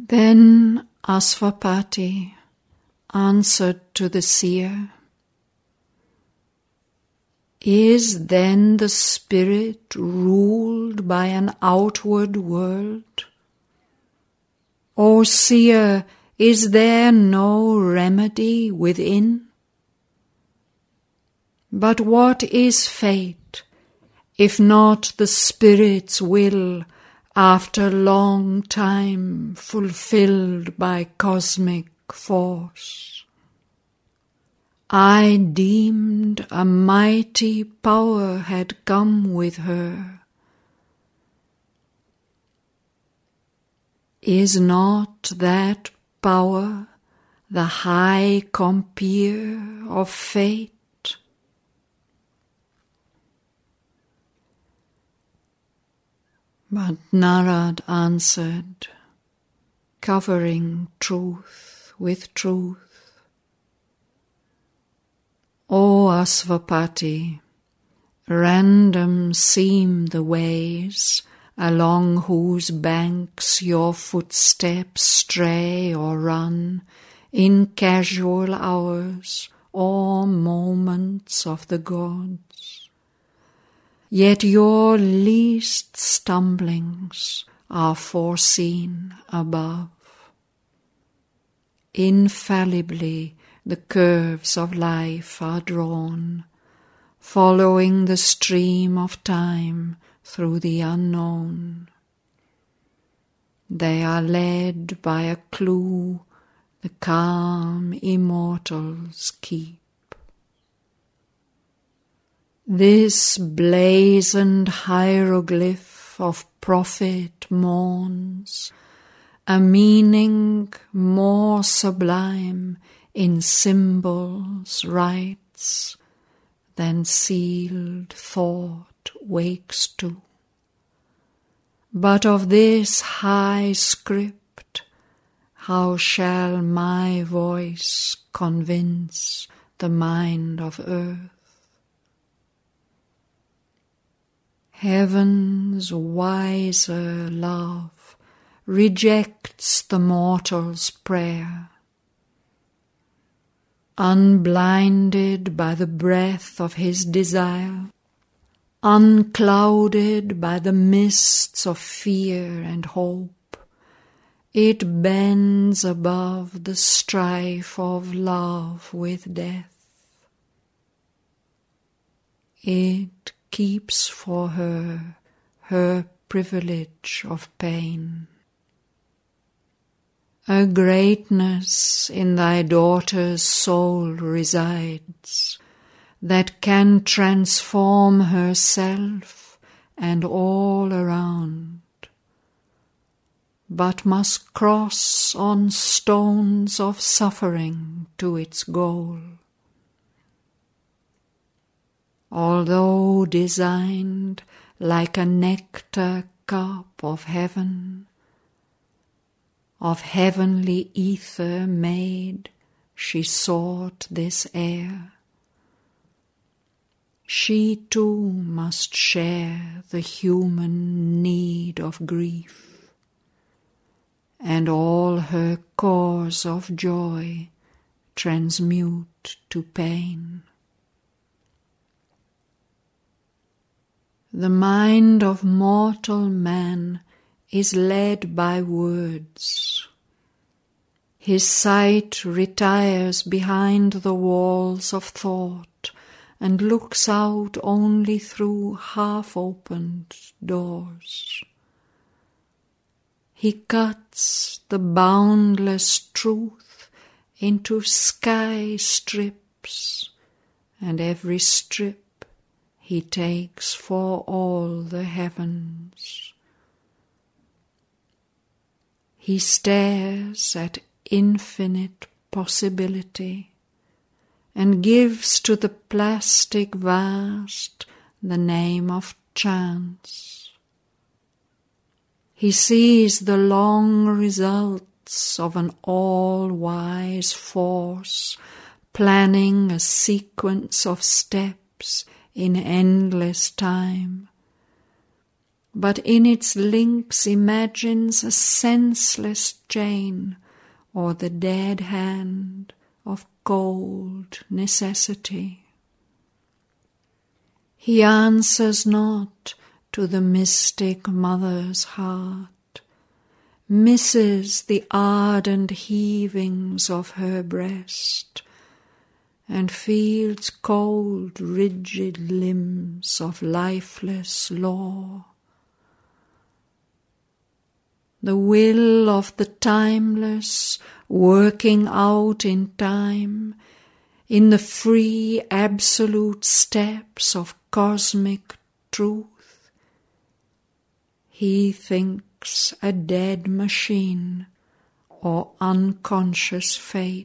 Then Asvapati answered to the seer, "Is then the spirit ruled by an outward world? O seer, is there no remedy within? But what is fate, if not the spirit's will after long time fulfilled by cosmic force? I deemed a mighty power had come with her. Is not that power the high compeer of fate? But Narad answered, covering truth with truth, O Asvapati, random seem the ways along whose banks your footsteps stray or run in casual hours or moments of the gods. Yet your least stumblings are foreseen above. Infallibly the curves of life are drawn, following the stream of time through the unknown. They are led by a clue the calm immortals keep. This blazoned hieroglyph of prophet mourns a meaning more sublime in symbols rites than sealed thought wakes to. But of this high script, how shall my voice convince the mind of earth? Heaven's wiser love rejects the mortal's prayer. Unblinded by the breath of his desire, unclouded by the mists of fear and hope, it bends above the strife of love with death. It keeps for her privilege of pain. A greatness in thy daughter's soul resides that can transform herself and all around, but must cross on stones of suffering to its goal. Although designed like a nectar cup of heaven, of heavenly ether made, she sought this air. She too must share the human need of grief, and all her cause of joy transmute to pain. The mind of mortal man is led by words. His sight retires behind the walls of thought and looks out only through half-opened doors. He cuts the boundless truth into sky strips, and every strip he takes for all the heavens. He stares at infinite possibility and gives to the plastic vast the name of chance. He sees the long results of an all-wise force planning a sequence of steps in endless time, but in its links imagines a senseless chain, or the dead hand of cold necessity. He answers not to the mystic mother's heart, misses the ardent heavings of her breast, and feels cold, rigid limbs of lifeless law. The will of the timeless working out in time, in the free absolute steps of cosmic truth. He thinks a dead machine or unconscious fate.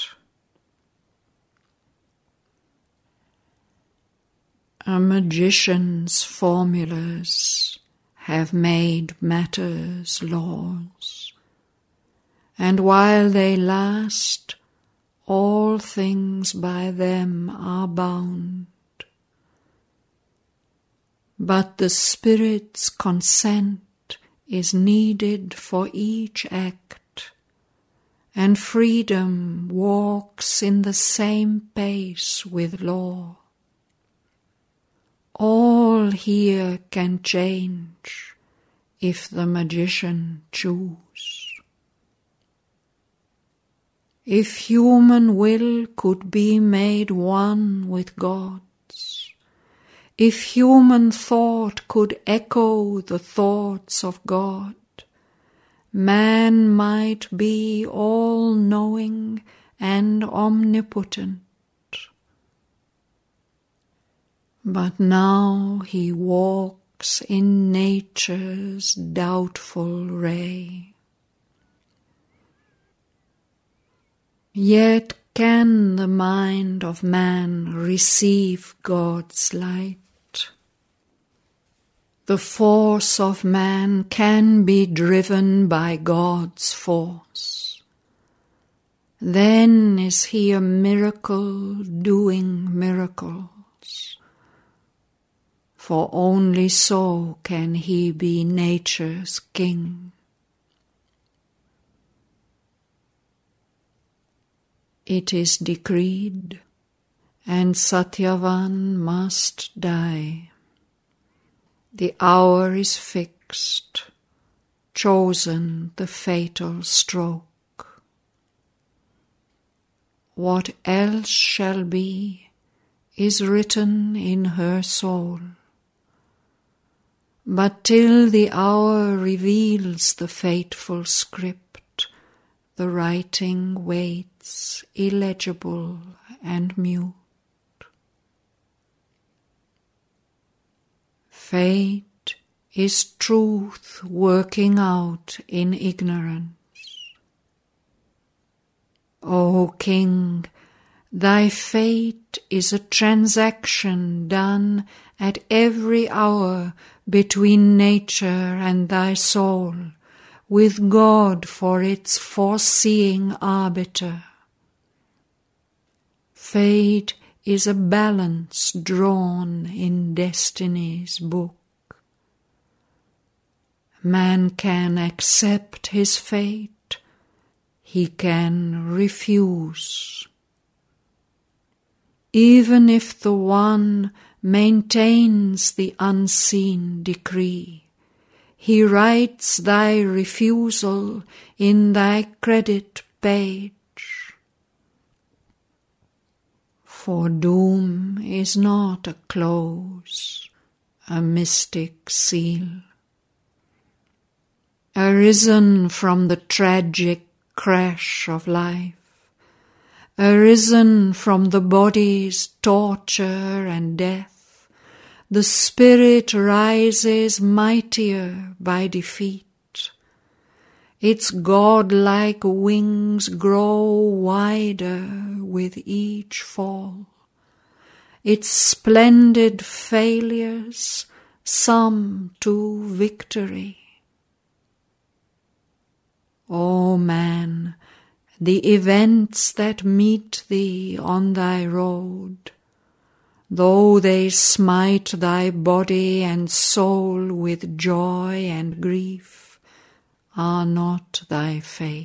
A magician's formulas have made matter's laws, and while they last, all things by them are bound. But the Spirit's consent is needed for each act, and freedom walks in the same pace with law. All here can change if the magician choose. If human will could be made one with God's, if human thought could echo the thoughts of God, man might be all-knowing and omnipotent. But now he walks in nature's doubtful ray. Yet can the mind of man receive God's light? The force of man can be driven by God's force. Then is he a miracle doing miracles. For only so can he be nature's king. It is decreed, and Satyavan must die. The hour is fixed, chosen the fatal stroke. What else shall be is written in her soul. But till the hour reveals the fateful script, the writing waits illegible and mute. Fate is truth working out in ignorance. O King, thy fate is a transaction done at every hour between nature and thy soul, with God for its foreseeing arbiter. Fate is a balance drawn in destiny's book. Man can accept his fate, he can refuse. Even if the one maintains the unseen decree, he writes thy refusal in thy credit page. For doom is not a close, a mystic seal. Arisen from the tragic crash of life, arisen from the body's torture and death, the spirit rises mightier by defeat. Its godlike wings grow wider with each fall. Its splendid failures sum to victory. O man, the events that meet thee on thy road, though they smite thy body and soul with joy and grief, are not thy fate.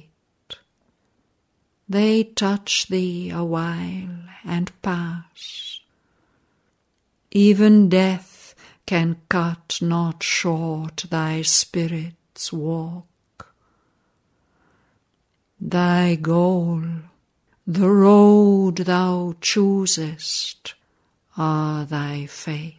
They touch thee a while and pass. Even death can cut not short thy spirit's walk. Thy goal, the road thou choosest, are thy fate.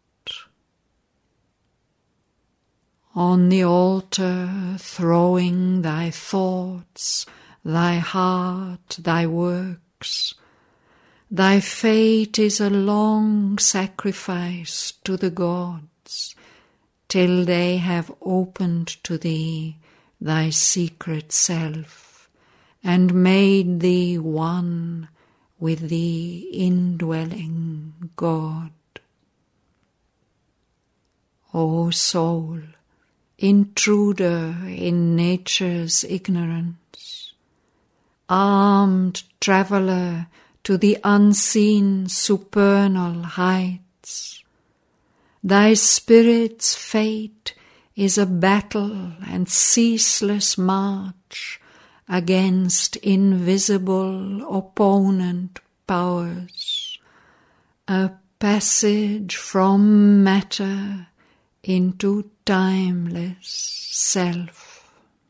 On the altar throwing thy thoughts, thy heart, thy works, thy fate is a long sacrifice to the gods, till they have opened to thee thy secret self, and made thee one with the indwelling God. O soul, intruder in nature's ignorance, armed traveller to the unseen supernal heights, thy spirit's fate is a battle and ceaseless march against invisible opponent powers, a passage from matter into timeless self.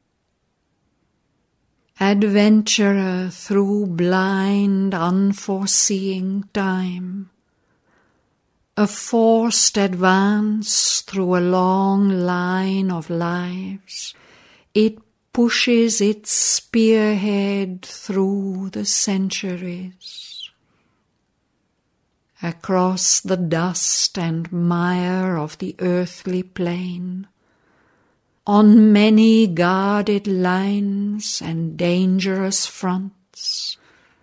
Adventurer through blind unforeseeing time, a forced advance through a long line of lives, it pushes its spearhead through the centuries. Across the dust and mire of the earthly plain, on many guarded lines and dangerous fronts,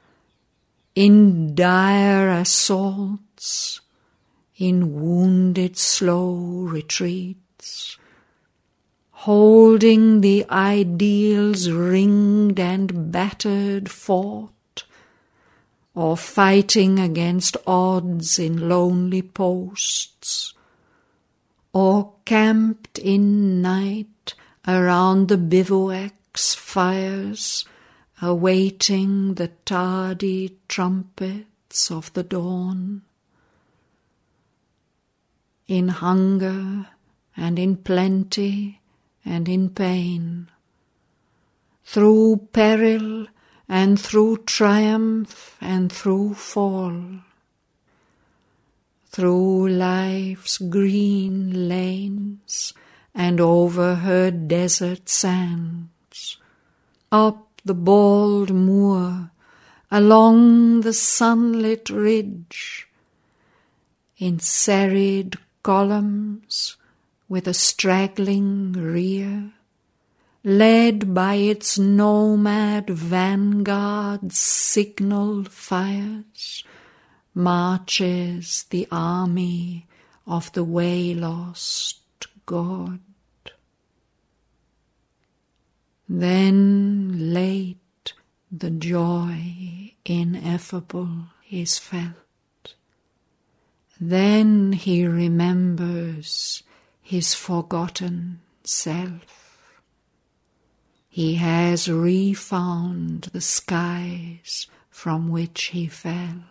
in dire assaults, in wounded slow retreats, holding the ideal's ringed and battered fort, or fighting against odds in lonely posts, or camped in night around the bivouac's fires, awaiting the tardy trumpets of the dawn. In hunger and in plenty and in pain, through peril and through triumph and through fall, through life's green lanes and over her desert sands, up the bald moor, along the sunlit ridge, in serried columns with a straggling rear, led by its nomad vanguard's signal fires, marches the army of the way-lost God. Then late the joy ineffable is felt. Then he remembers his forgotten self. He has refound the skies from which he fell.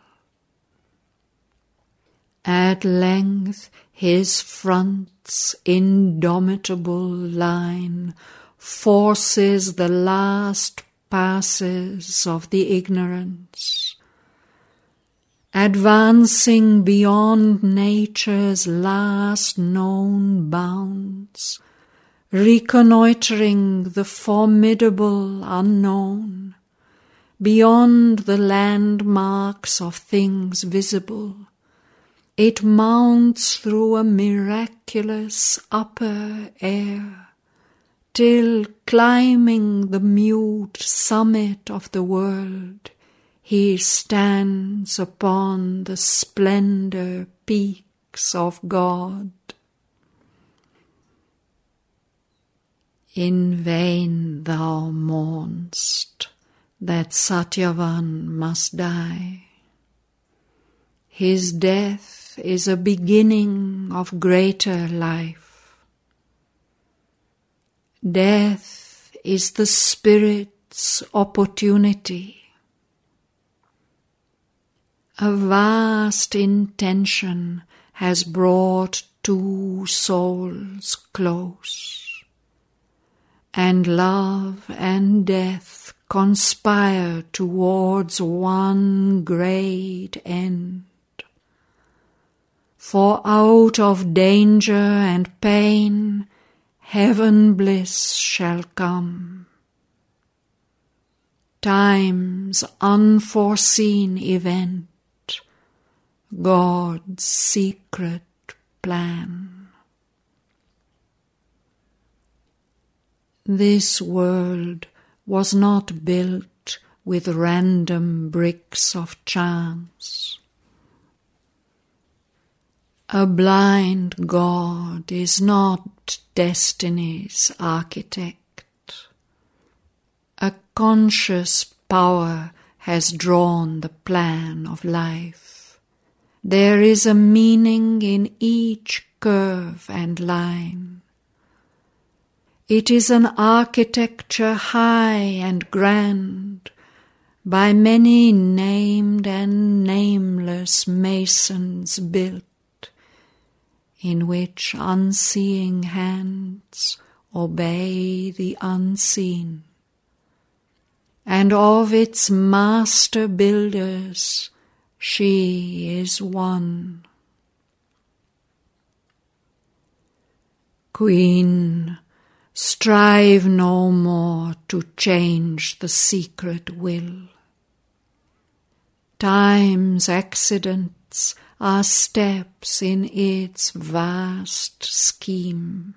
At length his front's indomitable line forces the last passes of the ignorance, advancing beyond nature's last known bounds, reconnoitering the formidable unknown, beyond the landmarks of things visible. It mounts through a miraculous upper air, till climbing the mute summit of the world, he stands upon the splendor peaks of God. In vain thou mournest that Satyavan must die. His death Death is a beginning of greater life. Death is the spirit's opportunity. A vast intention has brought two souls close, and love and death conspire towards one great end. For out of danger and pain, heaven bliss shall come. Time's unforeseen event, God's secret plan. This world was not built with random bricks of chance. A blind God is not destiny's architect. A conscious power has drawn the plan of life. There is a meaning in each curve and line. It is an architecture high and grand, by many named and nameless masons built, in which unseeing hands obey the unseen. And of its master builders, she is one. Queen, strive no more to change the secret will. Time's accidents are steps in its vast scheme.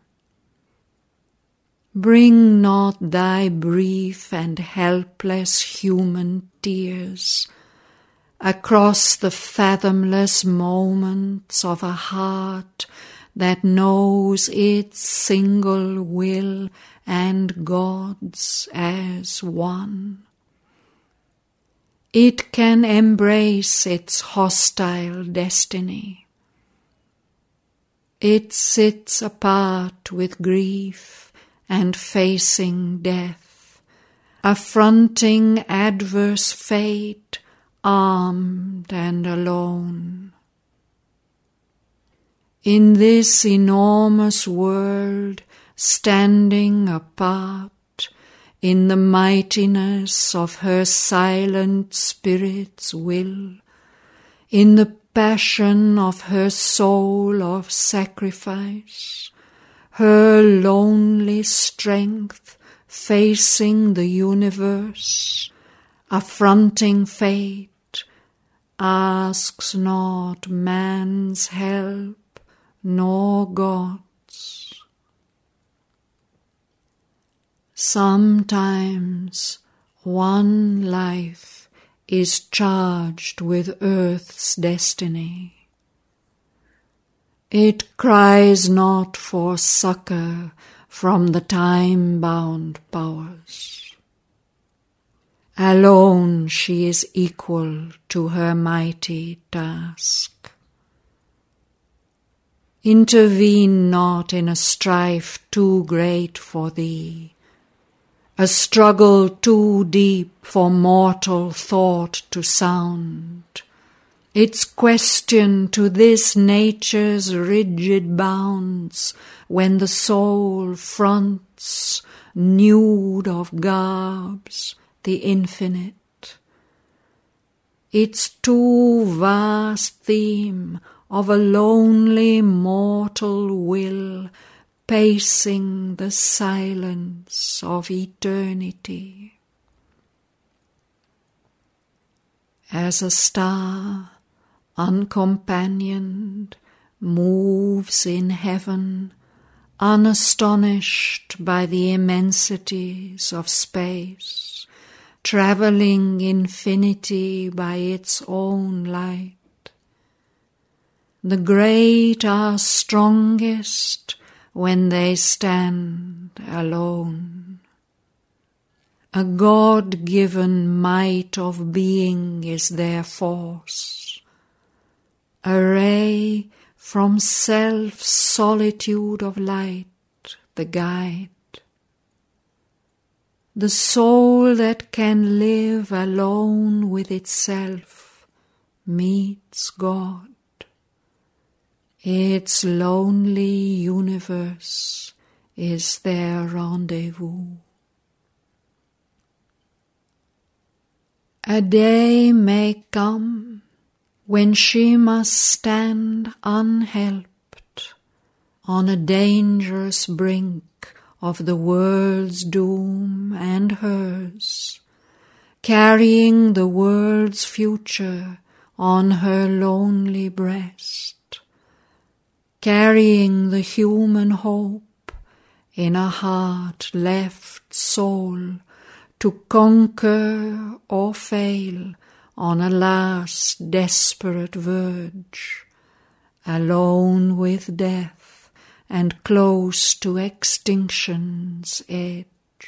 Bring not thy brief and helpless human tears across the fathomless moments of a heart that knows its single will and God's as one. It can embrace its hostile destiny. It sits apart with grief and facing death, affronting adverse fate, armed and alone. In this enormous world, standing apart, in the mightiness of her silent spirit's will, in the passion of her soul of sacrifice, her lonely strength facing the universe, affronting fate, asks not man's help nor God's. Sometimes one life is charged with earth's destiny. It cries not for succor from the time-bound powers. Alone she is equal to her mighty task. Intervene not in a strife too great for thee, a struggle too deep for mortal thought to sound. Its question to this nature's rigid bounds, when the soul fronts, nude of garbs, the infinite. Its too vast theme of a lonely mortal will pacing the silence of eternity. As a star, uncompanioned, moves in heaven, unastonished by the immensities of space, travelling infinity by its own light. The great are strongest when they stand alone. A God-given might of being is their force. a ray from self-solitude of light, the guide. The soul that can live alone with itself meets God. Its lonely universe is their rendezvous. A day may come when she must stand unhelped on a dangerous brink of the world's doom and hers, carrying the world's future on her lonely breast, carrying the human hope in a heart left sole to conquer or fail on a last desperate verge, alone with death and close to extinction's edge.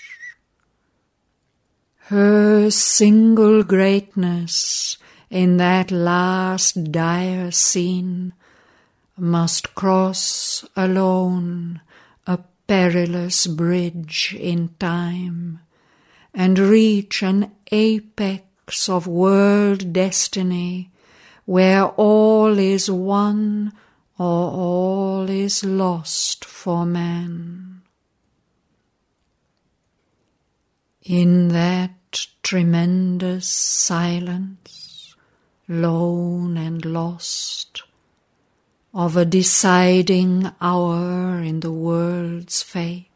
Her single greatness in that last dire scene must cross alone a perilous bridge in time and reach an apex of world destiny where all is won or all is lost for man. In that tremendous silence, lone and lost, of a deciding hour in the world's fate,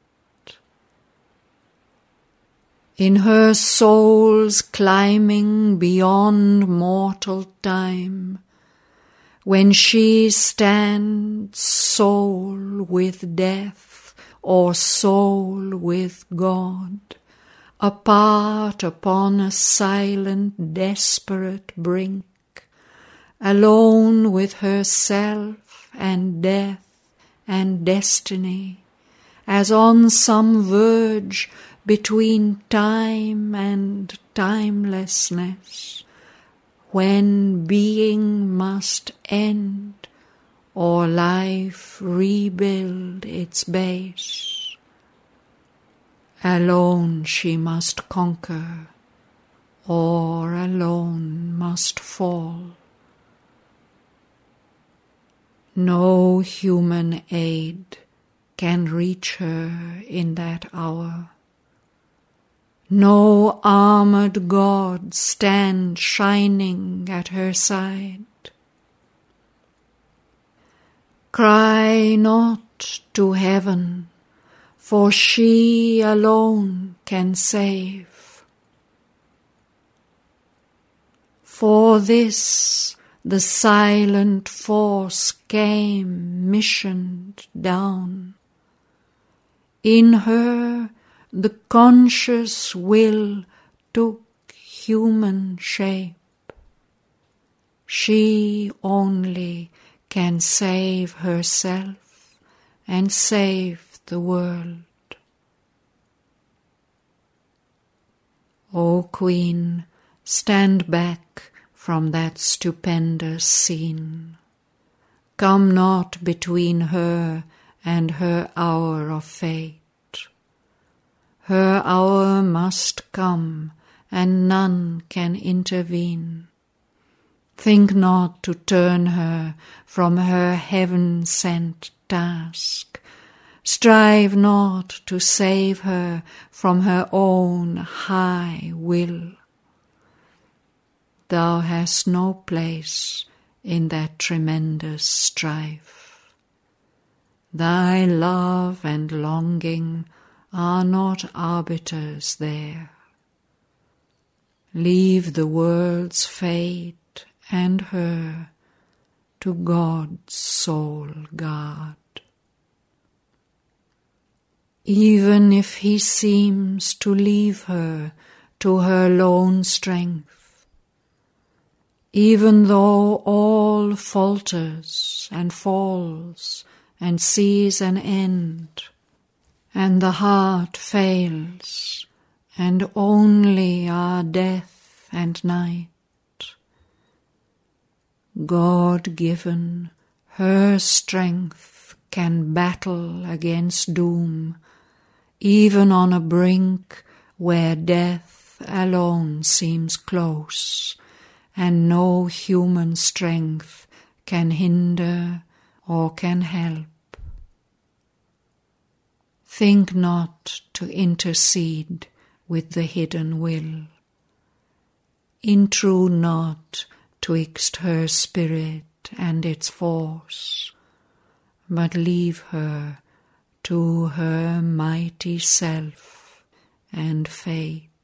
in her soul's climbing beyond mortal time, when she stands soul with death or soul with God, apart upon a silent, desperate brink, alone with herself and death and destiny, as on some verge between time and timelessness, when being must end or life rebuild its base. Alone she must conquer, or alone must fall. No human aid can reach her in that hour. No armored God stands shining at her side. Cry not to heaven, for she alone can save. For this the silent force came missioned down. In her the conscious will took human shape. She only can save herself and save the world. O Queen, stand back from that stupendous scene. Come not between her and her hour of fate. Her hour must come, and none can intervene. Think not to turn her from her heaven-sent task. Strive not to save her from her own high will. Thou hast no place in that tremendous strife. Thy love and longing are not arbiters there. Leave the world's fate and her to God's sole guard. Even if he seems to leave her to her lone strength, even though all falters and falls and sees an end, and the heart fails, and only are death and night, God-given, her strength can battle against doom, even on a brink where death alone seems close, and no human strength can hinder or can help. Think not to intercede with the hidden will. Intrude not twixt her spirit and its force, but leave her to her mighty self and fate.